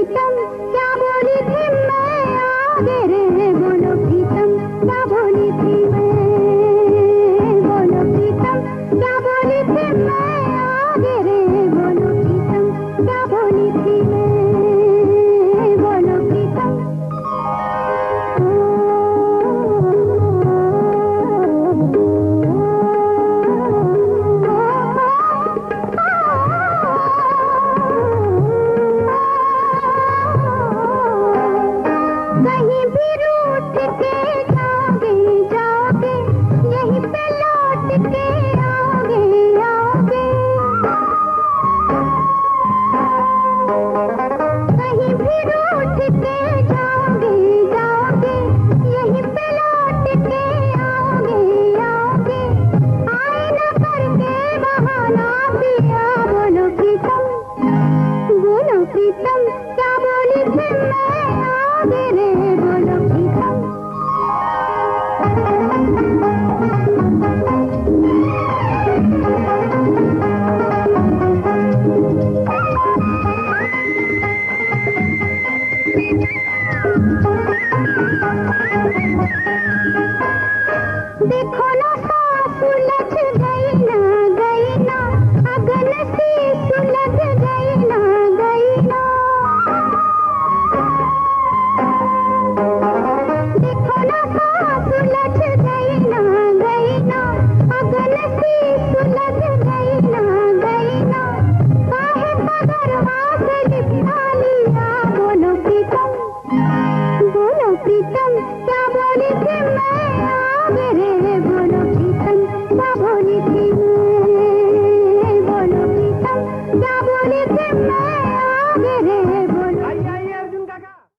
प्रीतम क्या बोली थी मैं, आगे रे बोलो प्रीतम क्या बोली थी मैं, बोलो प्रीतम क्या बोली थी मैं, आगे रे बोलो प्रीतम क्या बोली थी मैं।